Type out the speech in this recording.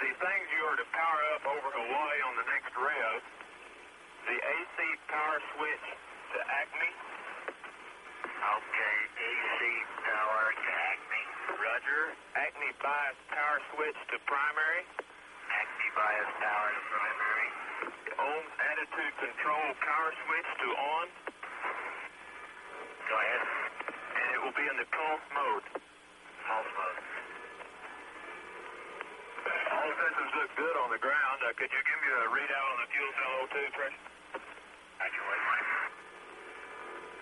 the things you are to power up over Hawaii on the next rev, the AC power switch to Acme. Okay, AC power to Acme. Roger. Acme bias power switch to primary. Acme bias power to primary. Ohms attitude control power switch to on. Go ahead. And it will be in the pulse mode. Pulse mode. All systems look good on the ground. Could you give me a readout on the fuel cell O2 pressure?